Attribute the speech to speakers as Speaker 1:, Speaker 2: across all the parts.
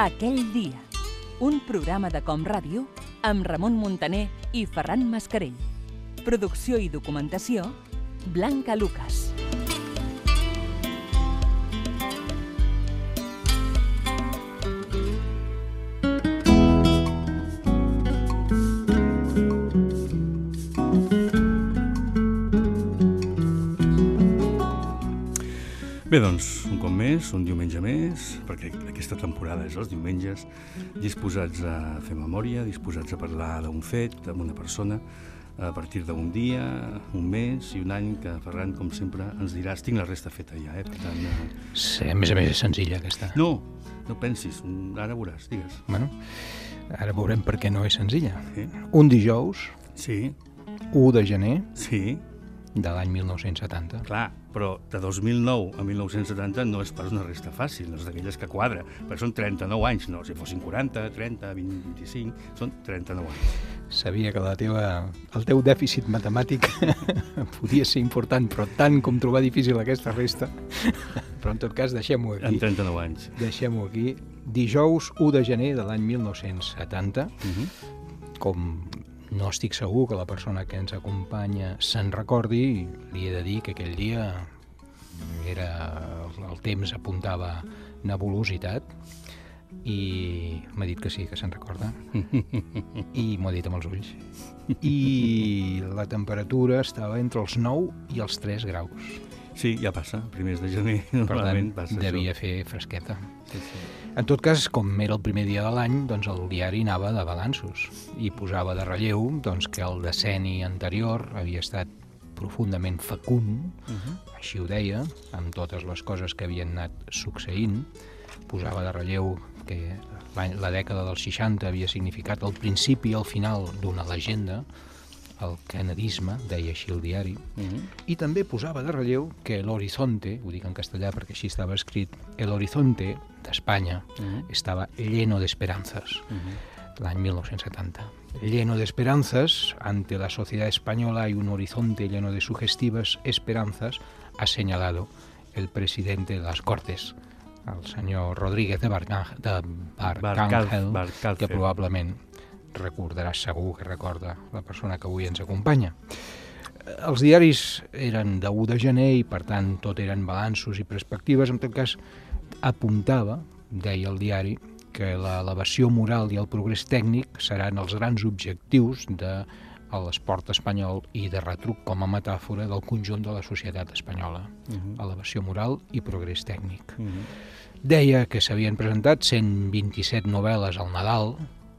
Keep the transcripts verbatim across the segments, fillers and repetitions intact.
Speaker 1: Aquell dia, un programa de Com Ràdio amb Ramon Muntaner i Ferran Mascarell. Producció i documentació, Blanca Lucas.
Speaker 2: Bé, doncs, un cop més, un diumenge més, perquè aquesta temporada és els diumenges, disposats a fer memòria, disposats a parlar d'un fet, d'una persona, a partir d'un dia, un mes i un any, que Ferran, com sempre, ens diràs, tinc la resta feta ja, eh? Per tant, eh...
Speaker 3: Sí, a més a més és senzilla, aquesta.
Speaker 2: No, no pensis, ara veuràs, digues.
Speaker 3: Bueno, ara veurem per què no és senzilla.
Speaker 2: Sí.
Speaker 3: Un dijous,
Speaker 2: Sí,
Speaker 3: u de gener
Speaker 2: sí,
Speaker 3: de l'any mil nou-cents setanta.
Speaker 2: clar, però de dos mil nou a mil nou-cents setanta no és pas una resta fàcil, no és d'aquelles que quadra, perquè són trenta-nou anys, no, si fossin quaranta, trenta, vint, vint-i-cinc, són trenta-nou anys.
Speaker 3: Sabia que la teva, el teu dèficit matemàtic podia ser important, però tant com trobar difícil aquesta resta. Però en tot cas, deixem-ho
Speaker 2: En
Speaker 3: aquí.
Speaker 2: trenta-nou anys.
Speaker 3: Deixem-ho aquí. Dijous u de gener de l'any mil nou-cents setanta,
Speaker 2: Uh-huh.
Speaker 3: com no estic segur que la persona que ens acompanya se'n recordi, li he de dir que aquell dia era, el temps apuntava nebulositat i m'ha dit que sí, que se'n recorda i m'ho ha dit amb els ulls i la temperatura estava entre els nou i els tres graus.
Speaker 2: Sí, ja passa, primers de gener,
Speaker 3: Per
Speaker 2: normalment
Speaker 3: tant,
Speaker 2: passa
Speaker 3: devia
Speaker 2: això.
Speaker 3: fer fresqueta.
Speaker 2: Sí, sí.
Speaker 3: En tot cas, com era el primer dia de l'any, doncs el diari anava de balanços i posava de relleu doncs, que el decenni anterior havia estat profundament fecund,
Speaker 2: Uh-huh.
Speaker 3: així ho deia, amb totes les coses que havien anat succeint. Posava de relleu que l'any- la dècada dels seixanta havia significat el principi i el final d'una legenda, el kennedisme, deia així el diari,
Speaker 2: Uh-huh.
Speaker 3: i també posava de relleu que el horizonte, ho dic en castellà perquè així estava escrit, el horizonte d'Espanya
Speaker 2: Uh-huh.
Speaker 3: estaba lleno de esperanzas,
Speaker 2: Uh-huh.
Speaker 3: l'any mil nou-cents setanta. Lleno de esperanzas, ante la sociedad española hay un horizonte lleno de sugestivas esperanzas, ha señalado el presidente de las Cortes, el senyor Rodríguez de Barcángel, de Barcángel,
Speaker 2: Barcángel.
Speaker 3: que probablement recordaràs, segur que recorda la persona que avui ens acompanya. Els diaris eren de u de gener i, per tant, tot eren balanços i perspectives. En tot cas, apuntava, deia el diari, que l'elevació moral i el progrés tècnic seran els grans objectius de l'esport espanyol i de retruc com a metàfora del conjunt de la societat espanyola.
Speaker 2: Uh-huh.
Speaker 3: Elevació moral i progrés tècnic.
Speaker 2: Uh-huh.
Speaker 3: Deia que s'havien presentat cent vint-i-set novel·les al Nadal,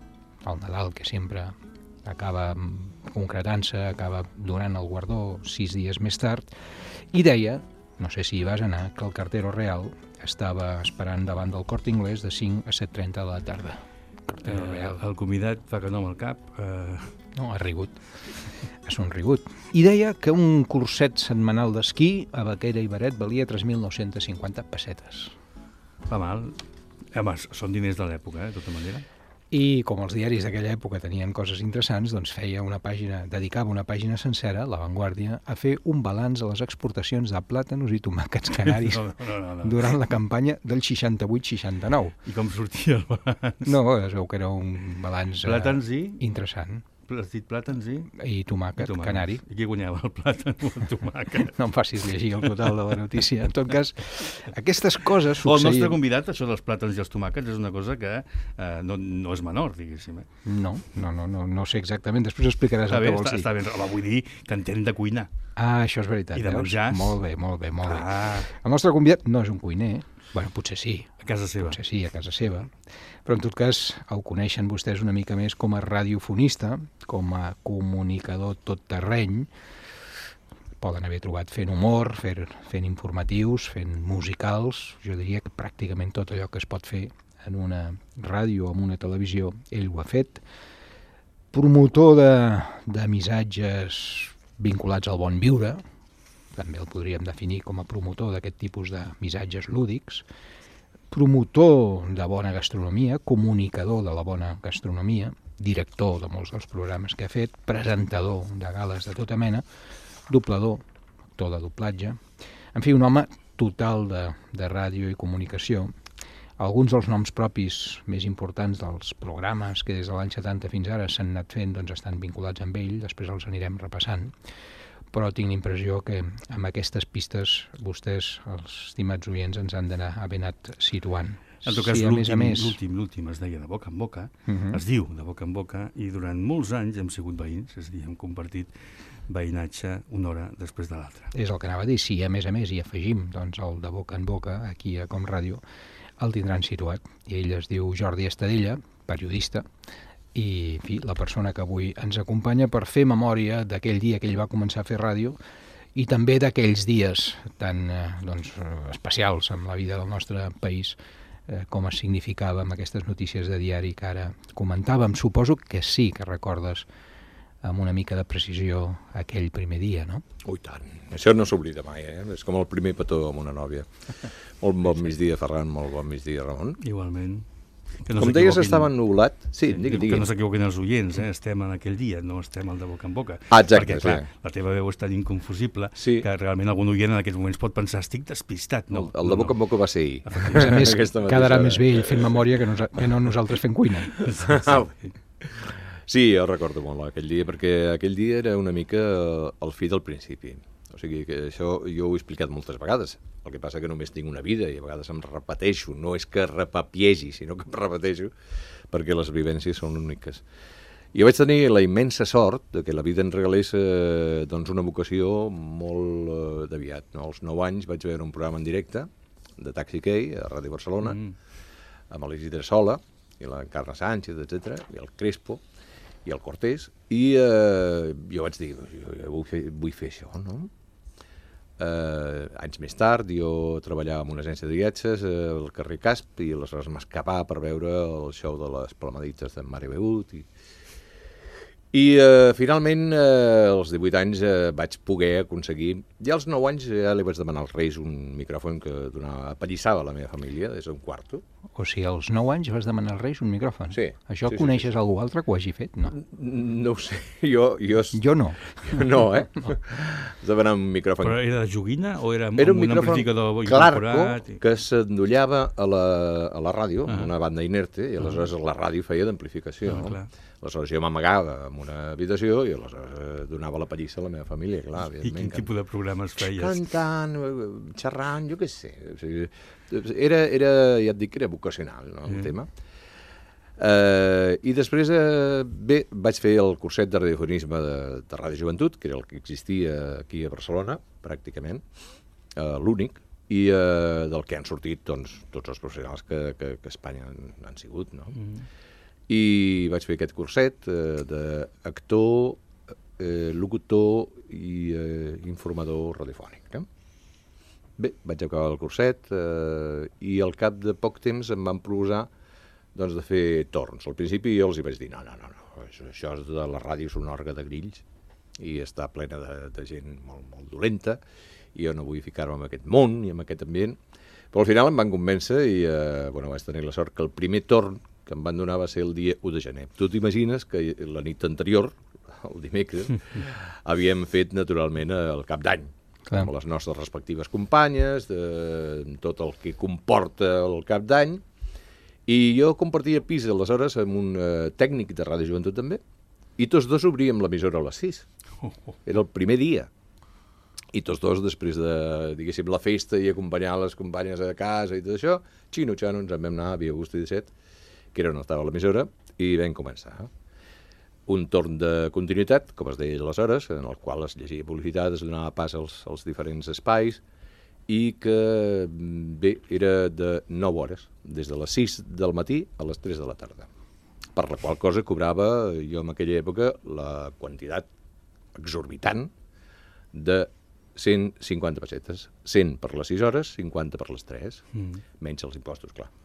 Speaker 3: el Nadal que sempre acaba concretant-se, acaba donant el guardó sis dies més tard, i deia, no sé si hi vas anar, que el cartero real estava esperant davant del Corte Inglés de cinc a set trenta de la tarda. Cartero
Speaker 2: Eh,
Speaker 3: real.
Speaker 2: el convidat fa que no amb el cap. Eh...
Speaker 3: No, ha rigut. Ha somrigut. I deia que un curset setmanal d'esquí a Baquera i Baret valia tres mil nou-cents cinquanta pessetes.
Speaker 2: Va mal. Home, són diners de l'època, eh, de tota manera.
Speaker 3: I com els diaris d'aquella època tenien coses interessants, doncs feia una pàgina, dedicava una pàgina sencera, La Vanguardia, a fer un balanç a les exportacions de plàtanos i tomàquets canaris
Speaker 2: No, no, no, no.
Speaker 3: durant la campanya del seixanta-vuit seixanta-nou.
Speaker 2: I com sortia el balanç?
Speaker 3: No, es veu que era un balanç eh,
Speaker 2: Plàtans i...
Speaker 3: interessant.
Speaker 2: Has dit plàtans i...
Speaker 3: I tomàquet,
Speaker 2: tomàquets.
Speaker 3: canari.
Speaker 2: I qui guanyava, el plàtan o el tomàquet?
Speaker 3: No em facis llegir el total de la notícia. En tot cas, aquestes coses
Speaker 2: O el nostre
Speaker 3: succeïen...
Speaker 2: convidat, això dels plàtans i els tomàquets, és una cosa que eh, no, no és menor, diguéssim. Eh?
Speaker 3: No, no, no, no, no sé exactament. Després explicaràs
Speaker 2: Està
Speaker 3: el
Speaker 2: bé,
Speaker 3: que vols
Speaker 2: està,
Speaker 3: dir.
Speaker 2: està ben, home, vull dir que entén de cuinar.
Speaker 3: Ah, això és veritat,
Speaker 2: I de
Speaker 3: veus?
Speaker 2: menjars.
Speaker 3: Molt bé, molt bé, molt bé.
Speaker 2: Ah,
Speaker 3: El nostre convidat no és un cuiner, bueno, potser sí,
Speaker 2: a casa seva.
Speaker 3: potser sí, a casa seva, però en tot cas el coneixen vostès una mica més com a radiofonista, com a comunicador tot terreny. Poden haver trobat fent humor, fent, fent informatius, fent musicals, jo diria que pràcticament tot allò que es pot fer en una ràdio o en una televisió, ell ho ha fet. Promotor de, de missatges vinculats al bon viure, també el podríem definir com a promotor d'aquest tipus de missatges lúdics, promotor de bona gastronomia, comunicador de la bona gastronomia, director de molts dels programes que ha fet, presentador de gales de tota mena, doblador, actor de doblatge, en fi, un home total de, de ràdio i comunicació. Alguns dels noms propis més importants dels programes que des de l'any setanta fins ara s'han anat fent doncs estan vinculats amb ell, després els anirem repassant, però tinc l'impressió que amb aquestes pistes vostès, els estimats oients, ens han d'anar haver anat situant.
Speaker 2: En tot cas,
Speaker 3: Sí, a més a més...
Speaker 2: l'últim, l'últim es deia de boca en boca,
Speaker 3: Mhm.
Speaker 2: es diu de boca en boca, i durant molts anys hem sigut veïns, és a dir, hem compartit veïnatge una hora després de l'altra.
Speaker 3: És el que anava a dir, si a més a més hi afegim doncs, el de boca en boca aquí a Com Ràdio, el tindran situat. I ell es diu Jordi Estadella, periodista, i en fi, la persona que avui ens acompanya per fer memòria d'aquell dia que ell va començar a fer ràdio i també d'aquells dies tan eh, doncs, especials en la vida del nostre país, eh, com es significava amb aquestes notícies de diari que ara comentàvem. Suposo que sí que recordes amb una mica de precisió aquell primer dia, no?
Speaker 4: Ui, tant. Això no s'oblida mai, eh? És com el primer petó amb una nòvia. Molt bon migdia, Ferran, molt bon migdia, Ramon.
Speaker 2: Igualment. Que
Speaker 4: Com deies, estava ennublat. Sí, digui,
Speaker 2: Que
Speaker 4: digui.
Speaker 2: no s'equivoquin els oients, eh? Estem en aquell dia, no estem al de boca en boca.
Speaker 4: Ah, exacte,
Speaker 2: Perquè, clar,
Speaker 4: sí.
Speaker 2: la teva veu és tan inconfusible
Speaker 4: Sí.
Speaker 2: que realment algun oient en aquests moments pot pensar estic despistat. No,
Speaker 4: El, el de boca en boca va ser ahir.
Speaker 3: A més a més,
Speaker 4: Aquesta mateixa
Speaker 3: quedarà
Speaker 4: hora.
Speaker 3: més bé ell fent memòria que, nos, que no nosaltres fent cuina.
Speaker 4: Sí, jo recordo molt aquell dia, perquè aquell dia era una mica eh, el fi del principi. O sigui, que això jo ho he explicat moltes vegades. El que passa que només tinc una vida i a vegades em repeteixo. No és que repapiegi, sinó que em repeteixo, perquè les vivències són úniques. Jo vaig tenir la immensa sort de que la vida ens regalés eh, doncs una vocació molt eh, d'aviat. No? Als nou anys vaig veure un programa en directe de Taxi Key a Ràdio Barcelona,
Speaker 2: Mm.
Speaker 4: amb l'Isidre Sola, i la Carla Sánchez, etcètera, i el Crespo, i el Cortés, i eh, jo vaig dir, jo, jo vull, fer, vull fer això, no? Eh, anys més tard, jo treballava en una agència de viatges eh, al carrer Casp, i aleshores m'escapava per veure el show de les Plamadites de Mare Begut, i, i eh, finalment, eh, als divuit anys, eh, vaig poder aconseguir... Ja als nou anys ja li vaig demanar als Reis un micròfon que donava, apallissava la meva família des d'un quarto.
Speaker 3: O sigui, als nou anys vas demanar als Reis un micròfon.
Speaker 4: Sí.
Speaker 3: Això
Speaker 4: Sí, sí,
Speaker 3: coneixes
Speaker 4: sí, sí.
Speaker 3: algú altre que ho hagi fet? No.
Speaker 4: No ho sé, jo... Jo,
Speaker 3: Jo no.
Speaker 4: no, eh? Vaig demanar un micròfon.
Speaker 2: Però era de joguina o era,
Speaker 4: Era un
Speaker 2: amb un
Speaker 4: micròfon
Speaker 2: amplificador
Speaker 4: Clarco
Speaker 2: incorporat? I...
Speaker 4: que s'endollava a la, a la ràdio,
Speaker 2: Ah.
Speaker 4: amb una banda inerte, i aleshores la ràdio feia d'amplificació.
Speaker 2: Ah,
Speaker 4: no?
Speaker 2: clar.
Speaker 4: Aleshores jo m'amagava en una habitació i aleshores eh, donava la pallissa a la meva família, clar,
Speaker 2: I
Speaker 4: evidentment.
Speaker 2: quin tipus de programes feies?
Speaker 4: Cantant, eh, xerrant, jo què sé. O sigui, era, era, ja et dic que era vocacional, no, el
Speaker 2: Sí.
Speaker 4: tema. Eh, I després, eh, bé, vaig fer el curset de radiofonisme de, de Ràdio Joventut, que era el que existia aquí a Barcelona, pràcticament, eh, l'únic, i eh, del que han sortit doncs, tots els professionals que, que, que a Espanya han, han sigut, no?
Speaker 2: Mm.
Speaker 4: I vaig fer aquest curset eh, d'actor, eh, locutor i eh, informador radiofònic. No? Bé, vaig acabar el curset eh, i al cap de poc temps em van proposar doncs, de fer torns. Al principi jo els hi vaig dir, no, no, no, no això, això és de la ràdio, és una orga de grills i està plena de, de gent molt, molt dolenta i jo no vull ficar-me en aquest món i en aquest ambient. Però al final em van convèncer i eh, bueno, vaig tenir la sort que el primer torn que em van donar va ser el dia u de gener. Tu t'imagines que la nit anterior, el dimecres, havíem fet naturalment el cap d'any,
Speaker 3: Clar.
Speaker 4: amb les nostres respectives companyes, de tot el que comporta el cap d'any, i jo compartia pis aleshores amb un eh, tècnic de Ràdio Joventut també, i tots dos obríem l'emissora a les sis. Era el primer dia. I tots dos, després de, diguéssim, la festa i acompanyar les companyes a casa i tot això, xino-xano, ens en vam anar a Via Augusta disset, que era on estava l'emissora, i vam començar. Un torn de continuïtat, com es deia aleshores, en el qual es llegia publicitat, es donava pas als, als diferents espais, i que, bé, era de nou hores, des de les sis del matí a les tres de la tarda. Per la qual cosa cobrava, jo en aquella època, la quantitat exorbitant de cent cinquanta pessetes. cent per les sis hores, cinquanta per les tres,
Speaker 2: Mm.
Speaker 4: menys els impostos, clar.